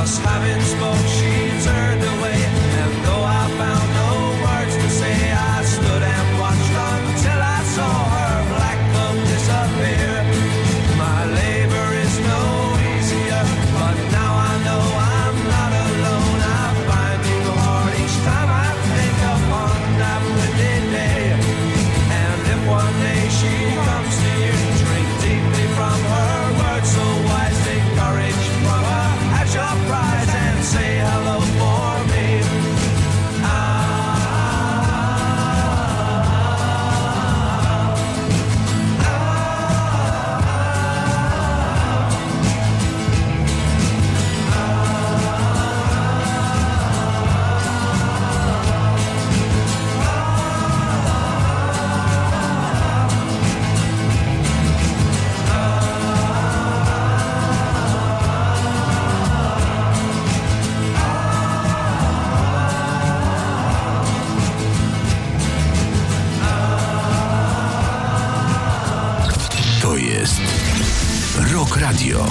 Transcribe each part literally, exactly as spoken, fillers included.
Rock Radio.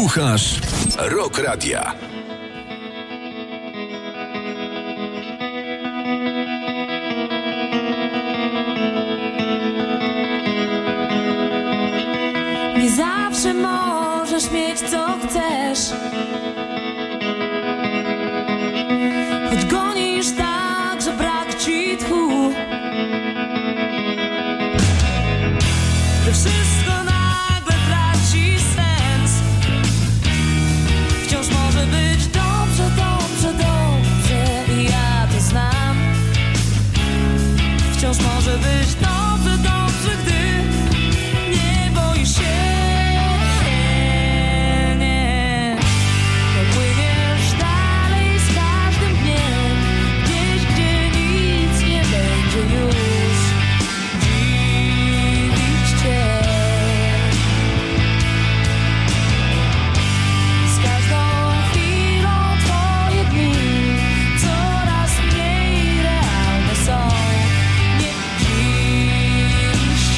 Słuchasz Rock Radia. Nie zawsze możesz mieć co chcesz, choć gonisz tak, że brak ci tchu. Że wszystko nagle traci sens. Wciąż może być dobrze, dobrze, dobrze i ja to znam. Wciąż może być dobrze, dobrze, gdy nie boisz się. Nie, popłyniesz dalej z każdym dniem, gdzieś, gdzie nic nie będzie już dziwić cię. Z każdą chwilą twoje dni coraz mniej realne są. Nie dziwisz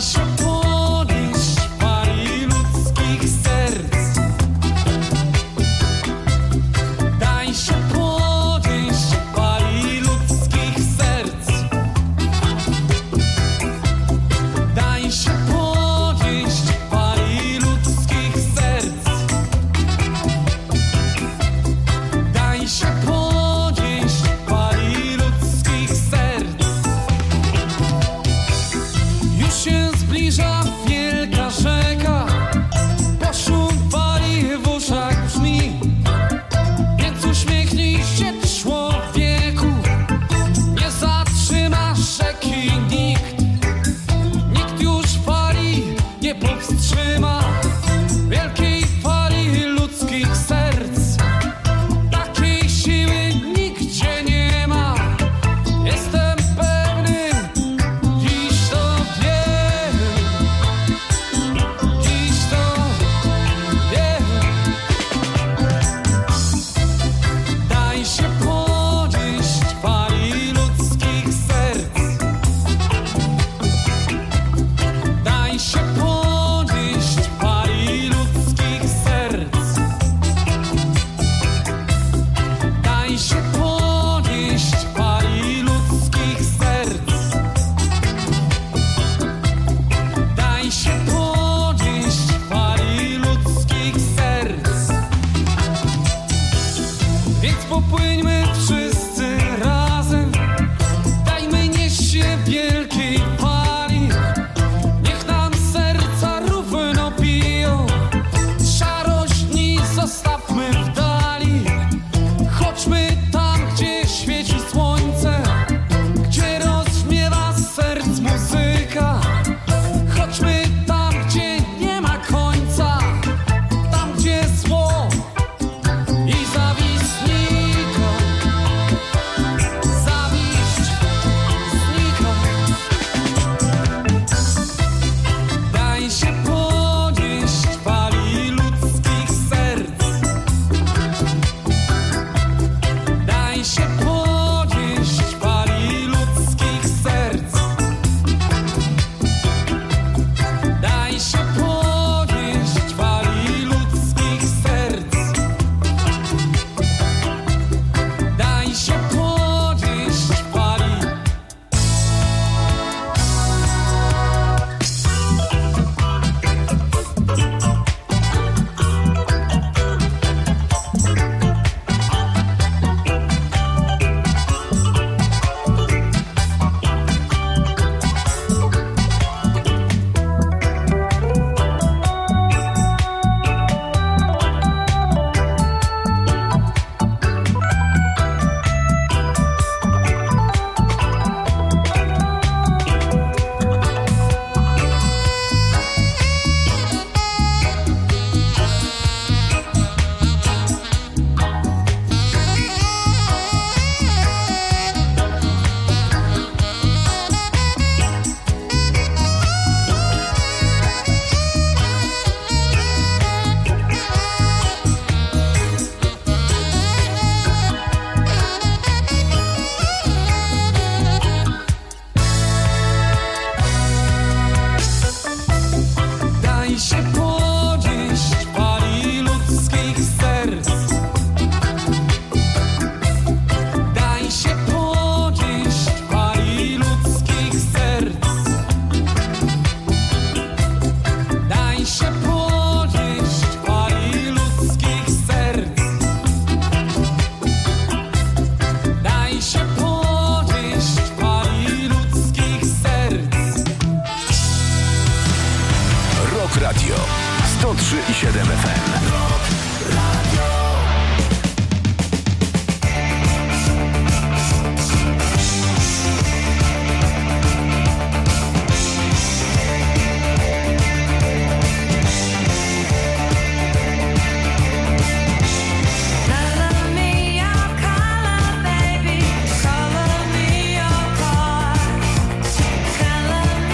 sto trzy i siedem F M.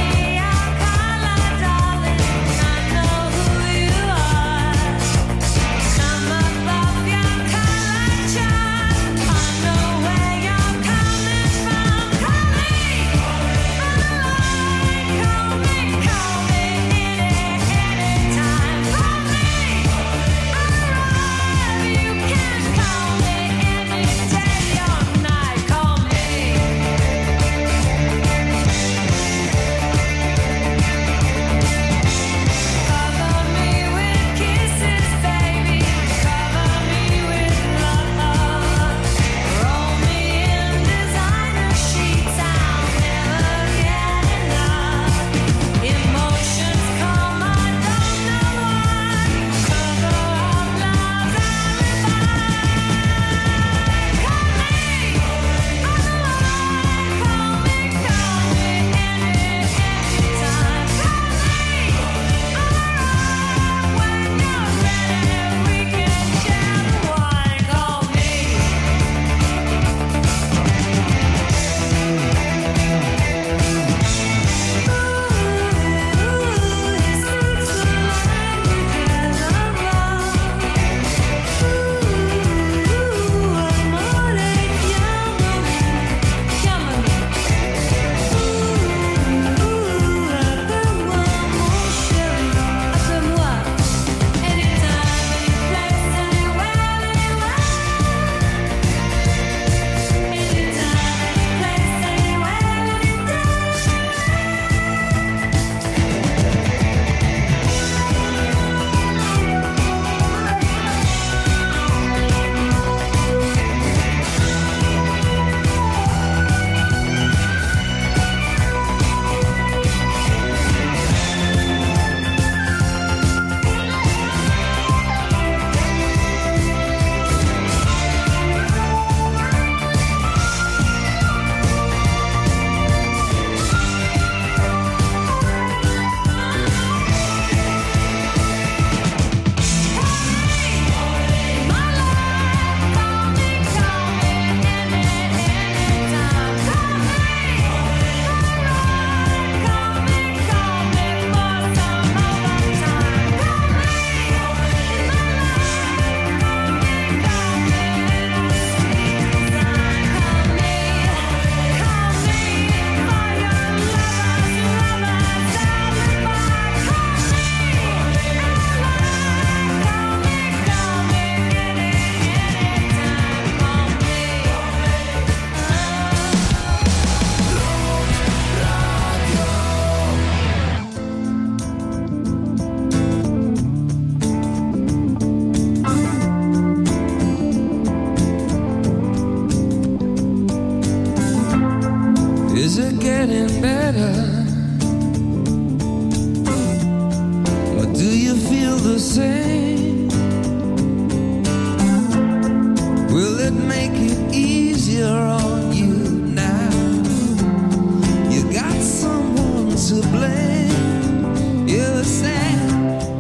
Color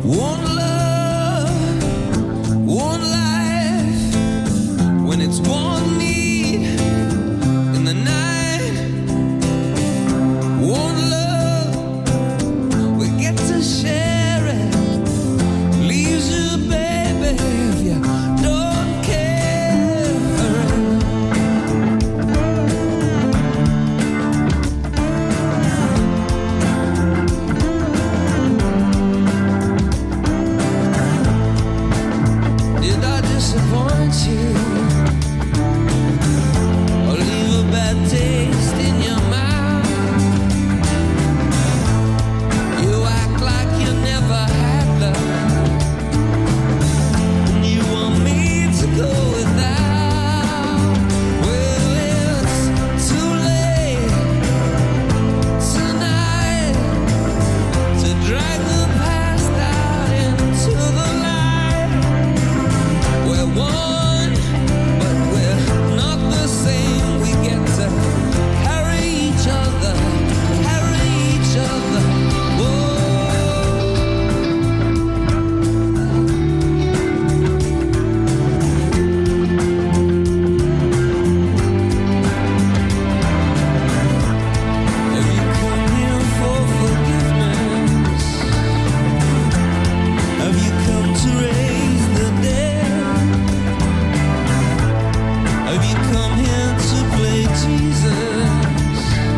one love, one life. When it's one need in the night, one love, we get to share it. Leaves you, baby, if you don't care for it. Did I disappoint you or leave a bad taste in your mouth? You act like you never had love, and you want me to go without. Well, it's too late tonight to drag the past out into the light. We're one, but we're not the same. We get to carry each other, carry each other. Whoa. Have you come here for forgiveness? Have you come to raise the dead? Have you come here to play Jesus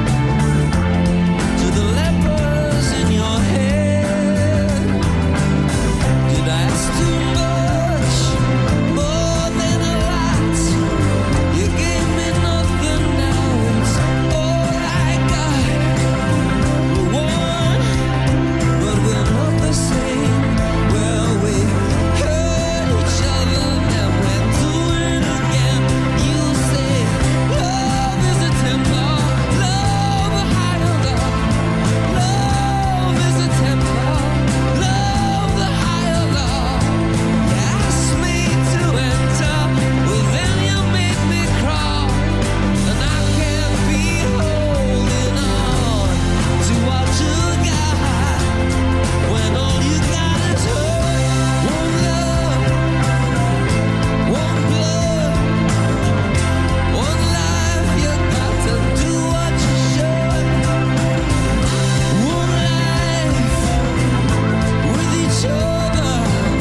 to the lepers in your head? Did I ask too much, more than a lot? You gave me nothing, now it's all I got. We're one, but we're not the same. Well, we hurt each other, now we're doing it again. You say love is a temper, love a higher love. Love is a temper, love the higher love. You asked me to enter, well then you made me crawl, and I can't be holding on to what you got when all you got is hurt. One love, one blood, one life. You got to do what you should. One life with each other,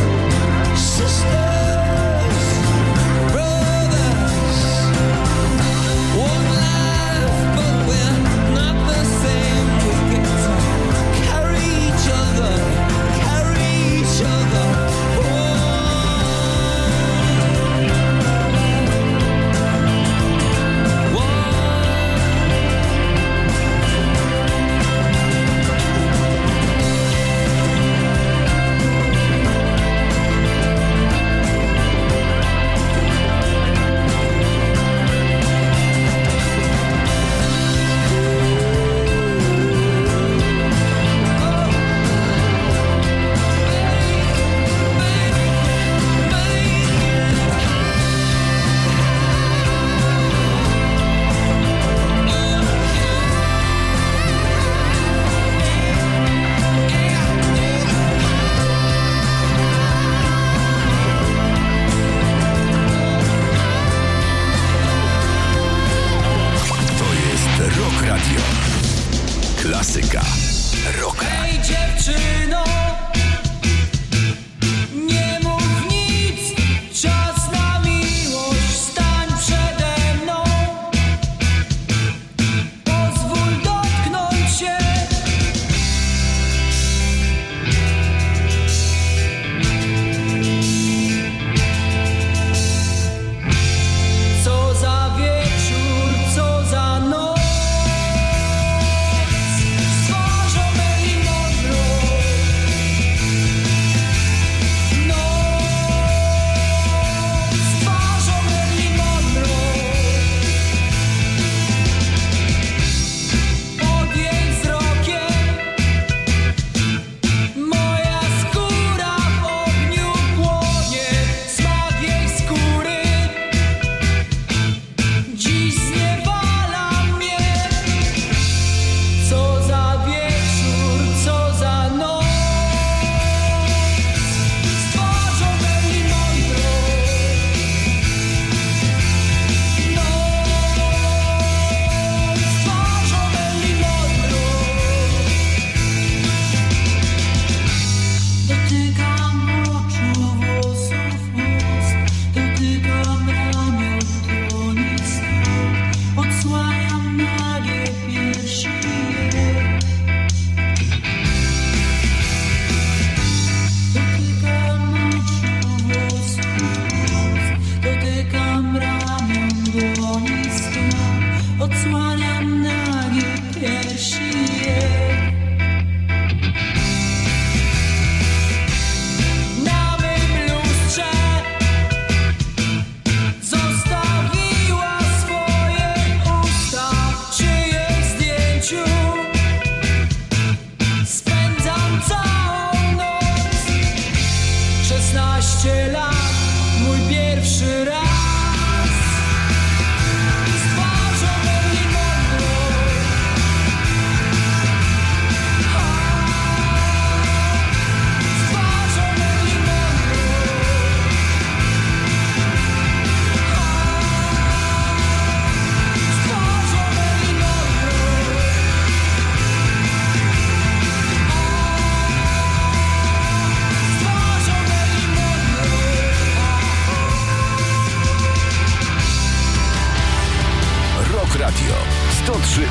sisters, brothers. One life, but we're not the same. We get to carry each other, carry each other. One, one. To jest Rock Radio. Klasyka. Rock Radio. Hej dziewczyno, nie mów nic, czas na miłość, stań przede mną. Pozwól dotknąć się. Co za wieczór, co za noc, stworzone i noc.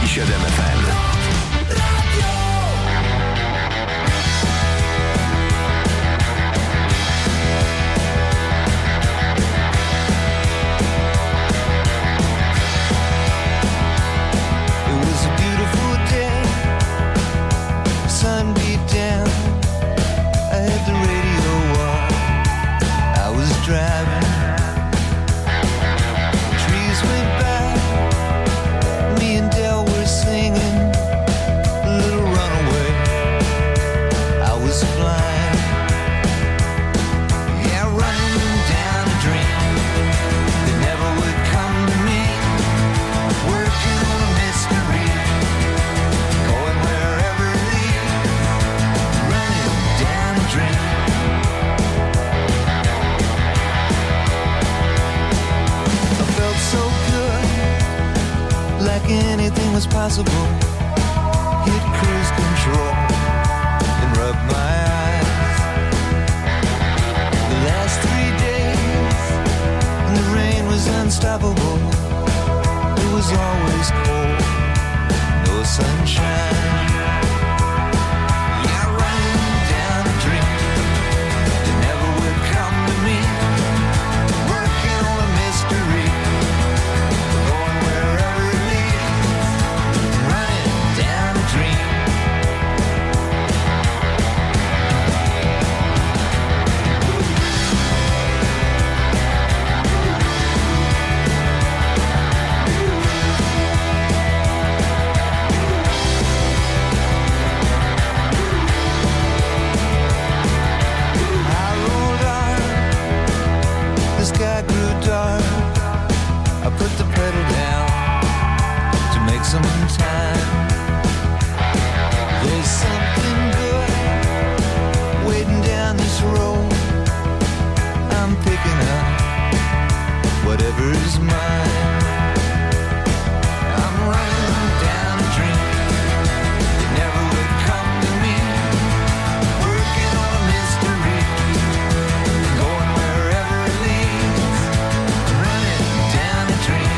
siedem F M. Anything was possible. Hit cruise control and rub my eyes. The last three days, and the rain was unstoppable. It was always cold, no sunshine. Yeah, running down a dream that never would come to me. Working on a mystery. Some time. There's something good waiting down this road. I'm picking up whatever is mine. I'm running down a dream that never would come to me. Working on a mystery, going wherever it leads. Running down a dream.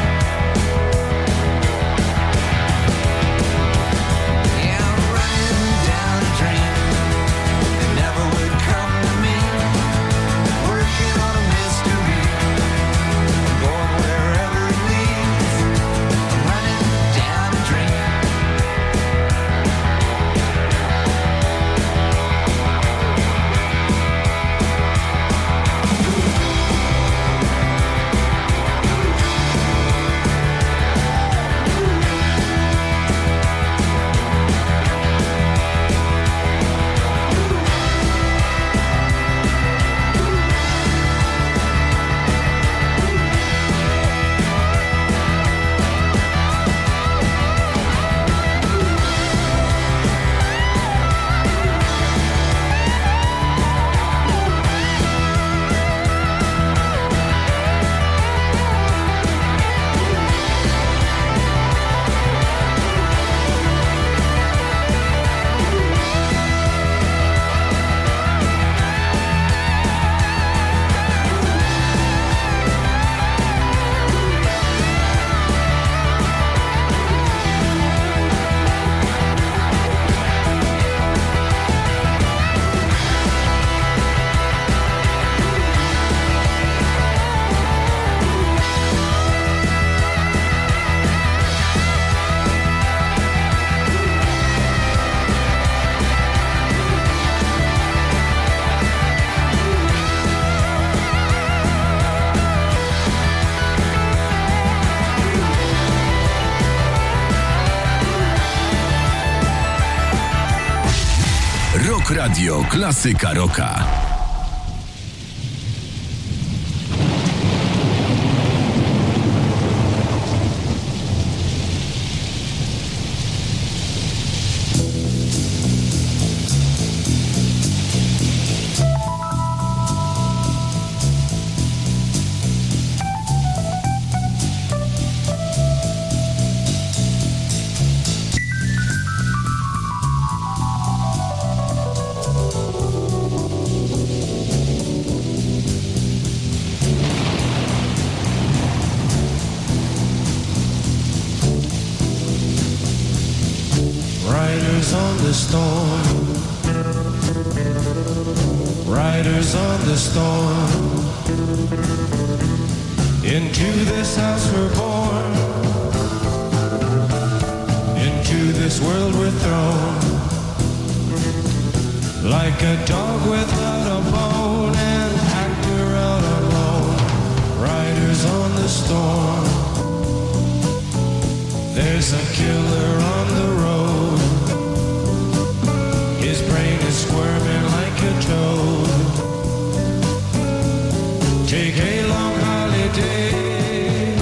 Rock Radio, klasyka rocka. storm. Riders on the storm. Into this house we're born. Into this world we're thrown. Like a dog without a bone, an actor out alone. Riders on the storm. There's a killer on the road. His brain is squirming like a toad. Take a long holiday.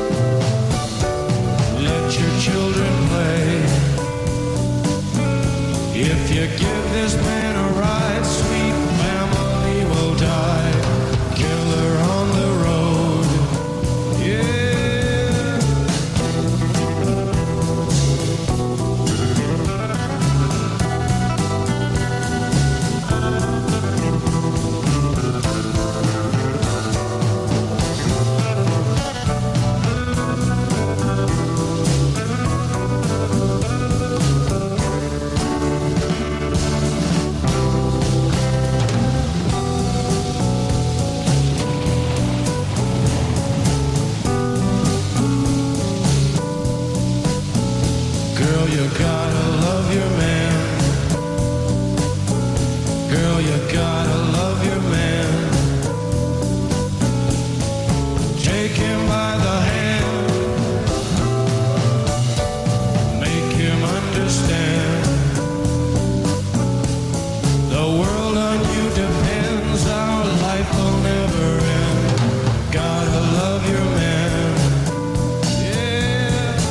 Let your children play. If you give this man a ride, sweet family will die. Killer on the road. Yeah. Girl, you gotta love your man. Girl, you gotta love your man. Take him by the hand. Make him understand. The world on you depends. Our life will never end. Gotta love your man. Yeah.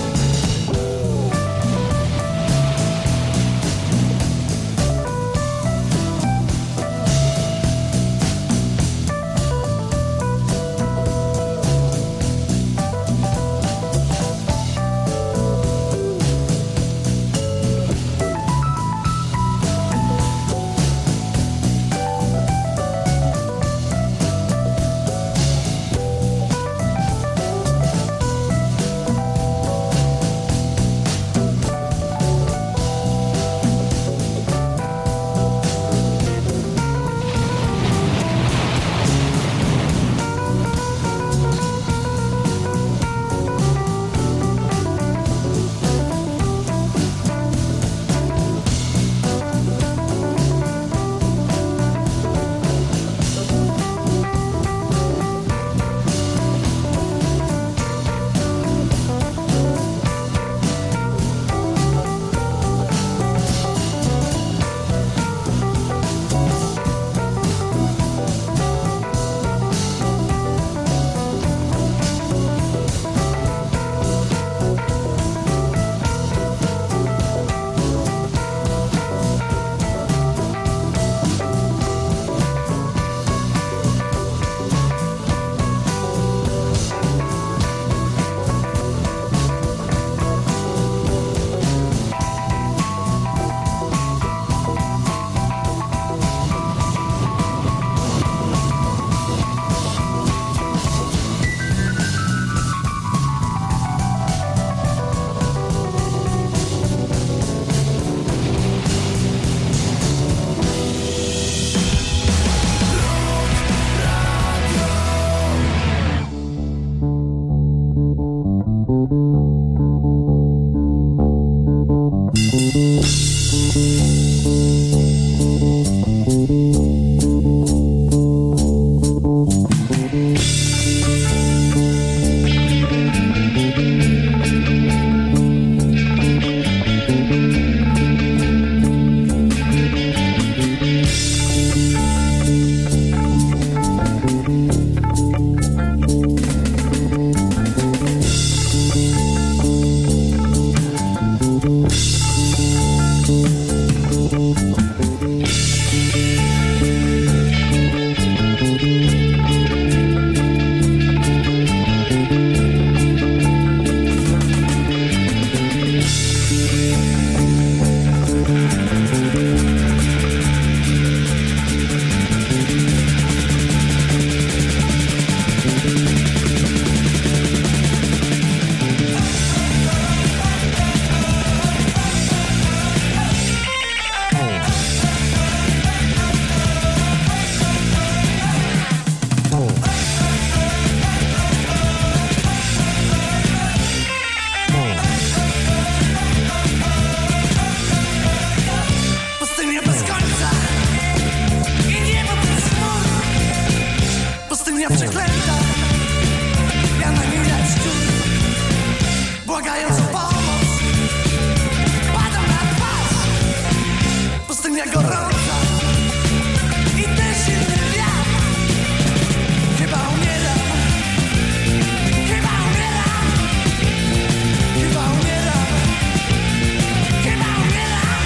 gorąca i też silny wiatr. Chyba umieram, chyba umieram, chyba umieram, chyba umieram.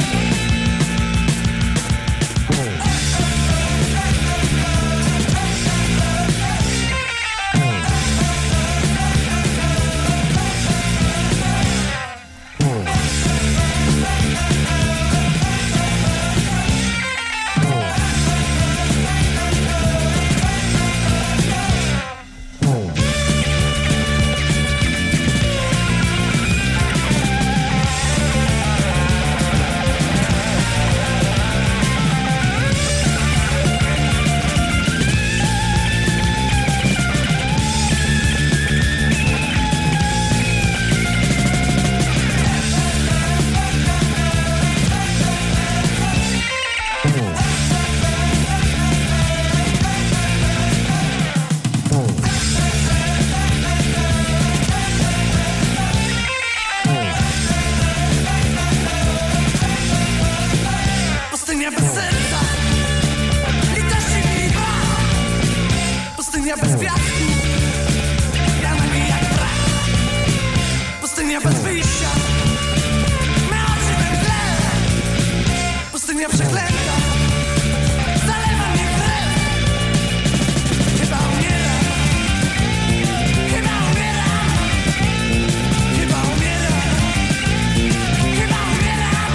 Pustynia bez serca, litości mi brak. Pustynia bez piasku, ja na niej jak brak. Pustynia bez wyjścia, me oczy we mgle. Pustynia przeklęta, zalewa mnie krew. Chyba umieram, chyba umieram, chyba umieram, chyba umieram.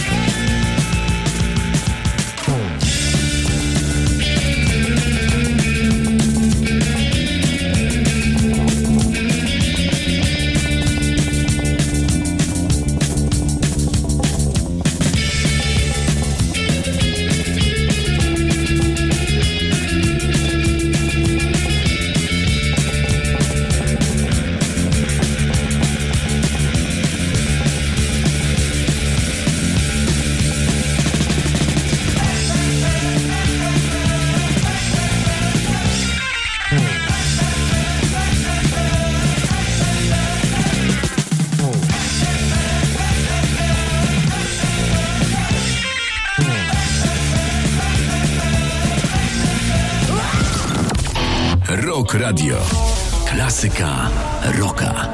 Rock Radio. Klasyka rocka.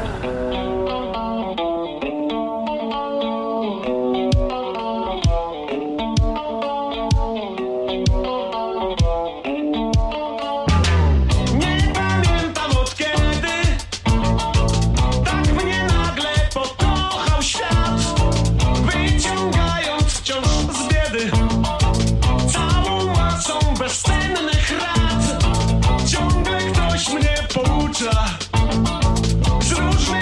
Nie pamiętam od kiedy tak mnie nagle pokochał świat, wyciągając wciąż z biedy całą masą bezcennych rad. Ciągle ktoś mnie poucza z różnych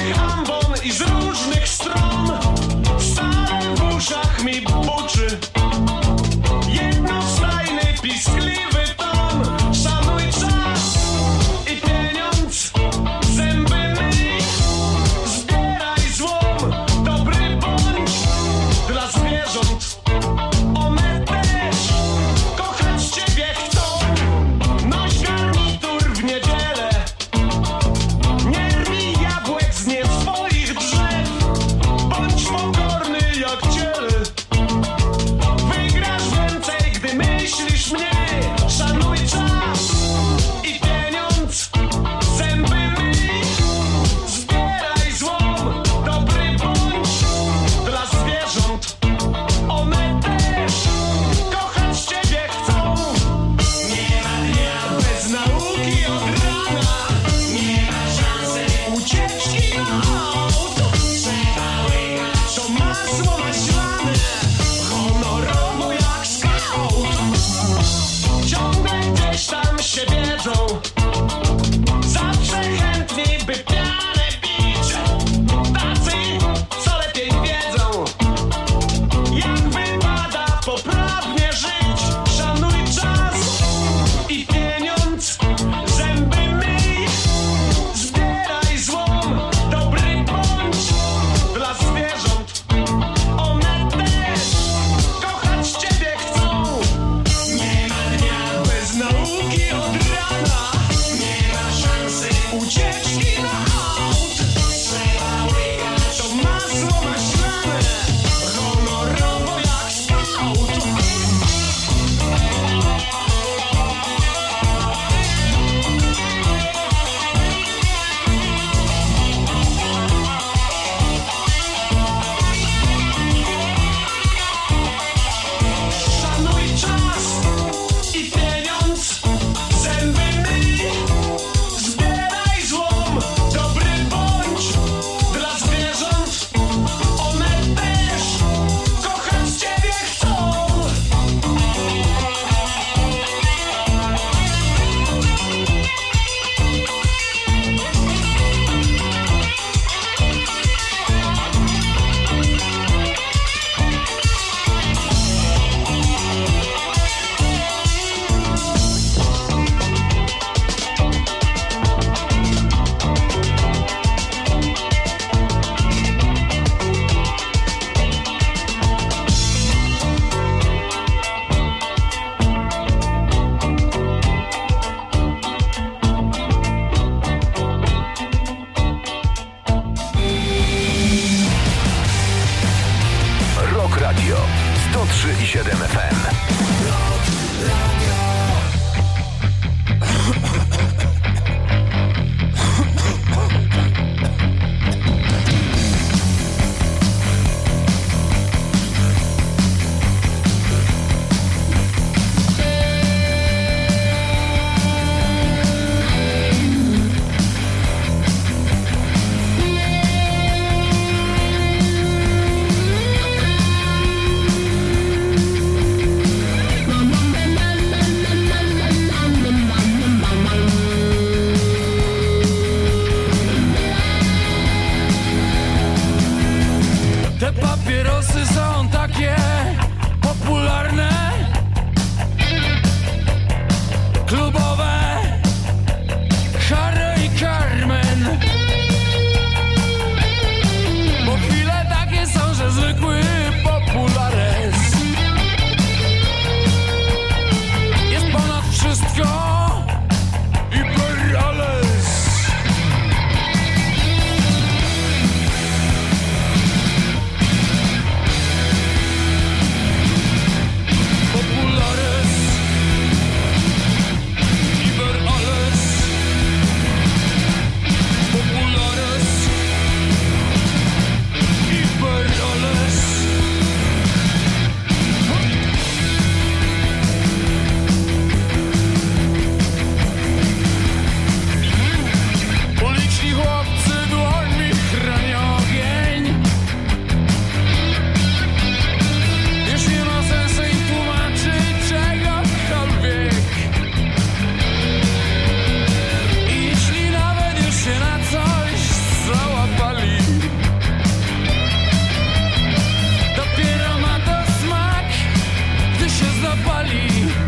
zapali.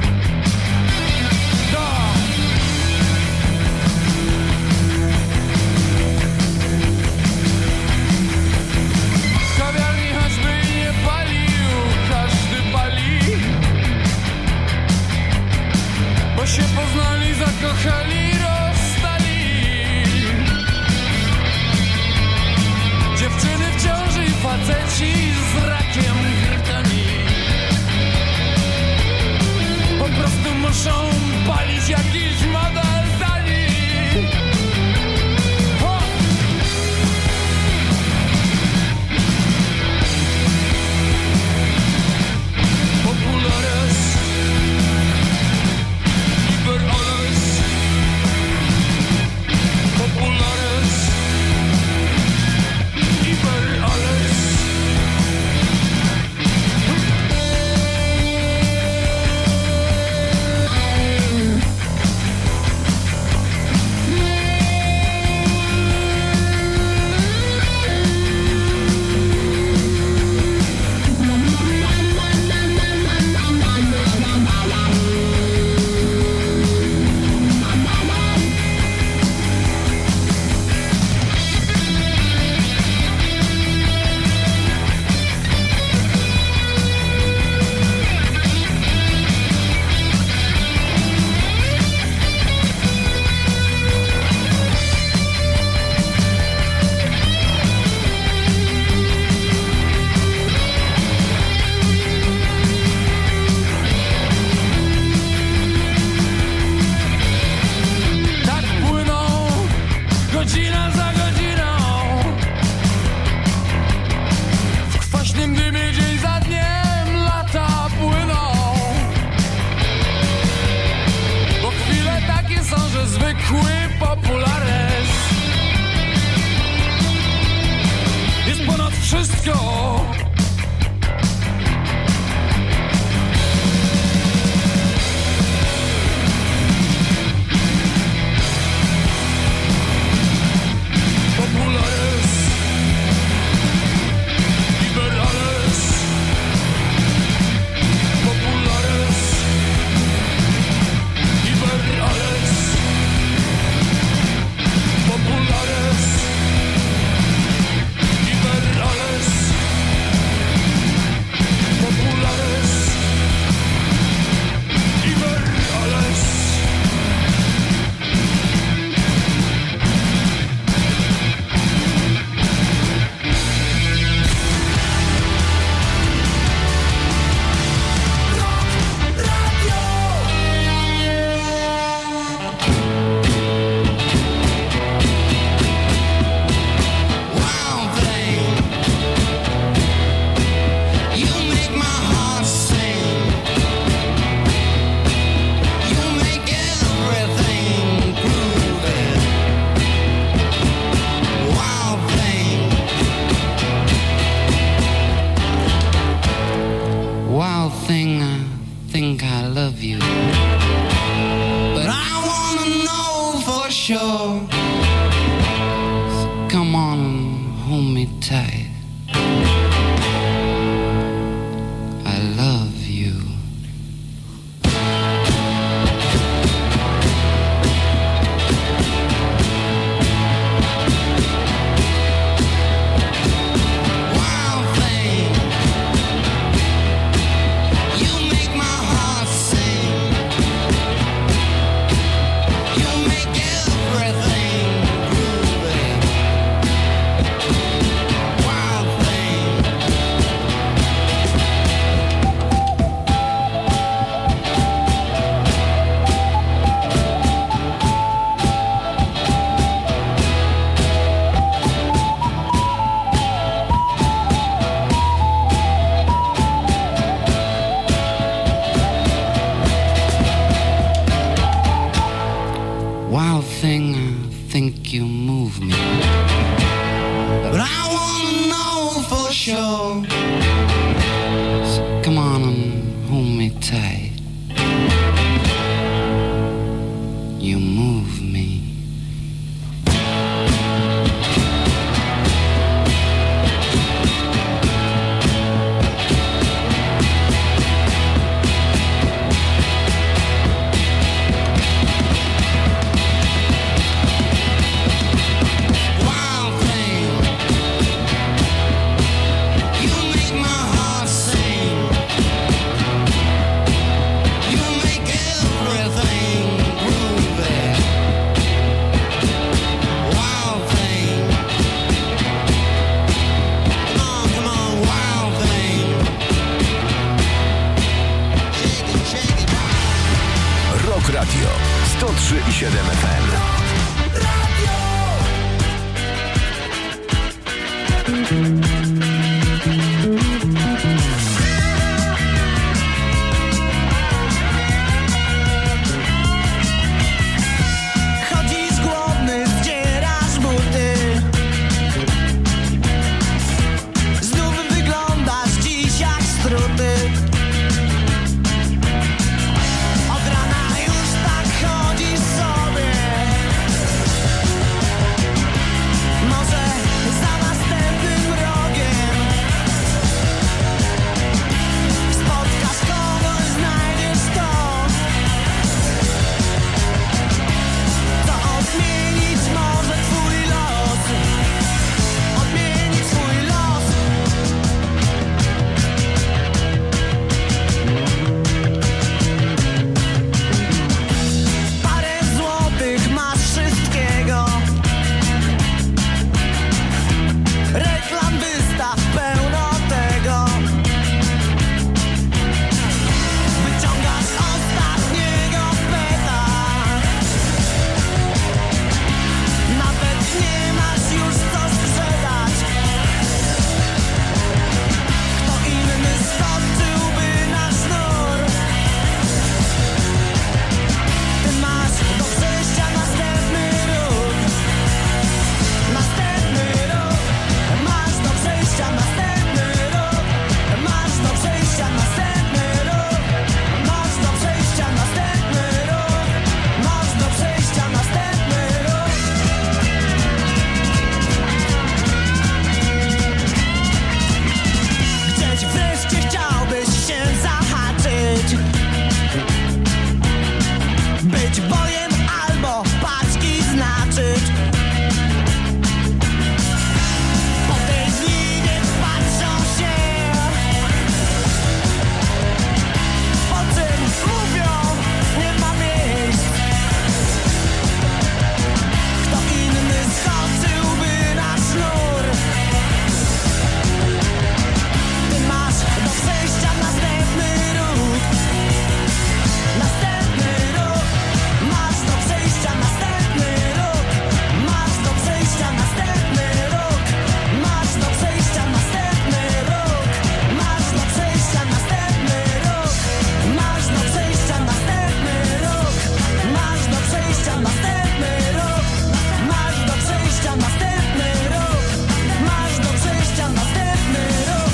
Tak. W kawiarni choćby nie palił, każdy pali. Bo się poznali, zakochali, rozstali. Dziewczyny w ciąży i faceci z rakiem krtani. Po prostu muszą palić jakiś model tani. Ho! Populares, liberales, populares, liberales. Tak płyną godzina za godziną. W kwaśnym dymie dzień za dniem lata płyną. Bo chwile takie są, że zwykły populares jest ponad wszystko. Populares, liberales, populares, liberales, populares, liberales, populares, liberales. Wild thing, you make my heart sing. You make everything groovy. Wild thing, wild thing, I think I love you, but I wanna know for sure. Come on and hold me tight. I love you. Wild thing, you make my heart sing. You make everything groovy. Wild thing. Wild thing, I think you move me, but I wanna know for sure. So come on and hold me tight. You move me. Radio sto trzy i siedem F M. Chodzisz głodny, zdzierasz buty. Znów wyglądasz dziś jak struty. Od rana już tak chodzisz sobie. Może za następnym rogiem spotkasz kogoś, znajdziesz to, co odmienić może twój los. Odmienić twój los. Parę złotych masz wszystkiego. Reklam, wystaw, pełno tego. Wyciągasz ostatniego peta. Nawet nie masz już co sprzedać. Kto inny skoczyłby na sznur. Ty masz do przejścia następny róg. Następny róg. Masz do przejścia następny róg. Masz do przejścia następny róg. Masz do przejścia następny róg. Masz do przejścia następny róg. Gdzieś wreszcie chciałbyś się zahaczyć. Być bojem albo paczki znaczyć. Podejrzliwie patrzą się, po czym mówią, nie ma miejsc. Kto inny skoczyłby na sznur. Ty masz do przejścia następny róg. Następny róg. Masz do przejścia następny róg. Masz do przejścia następny róg. Masz do przejścia następny róg. Masz do przejścia następny róg. Masz do przejścia następny róg. Masz do przejścia następny róg. Masz do przejścia następny róg. Masz do przejścia następny róg.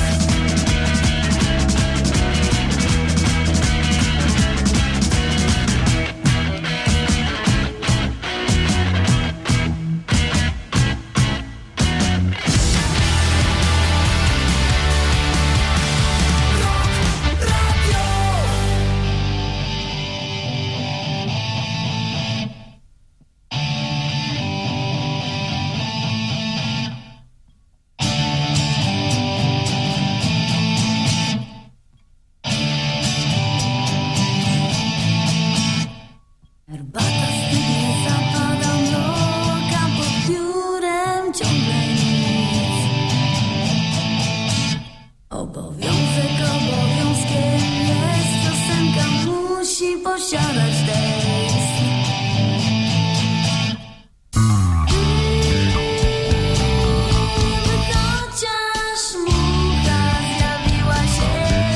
Herbata stygnie, zapada mroka, pod biurem ciągle nic. Obowiązek obowiązkiem jest, piosenka musi posiadać tekst. Chociaż mucha zjawiła się,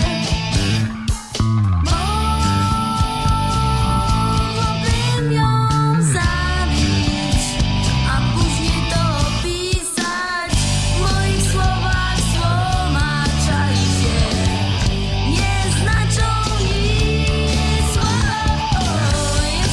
mogłabym ją zabić, a później to opisać. W moich słowach słoma czai się, nie znaczą nic.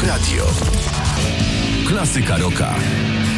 Radio. Klasyka rocka.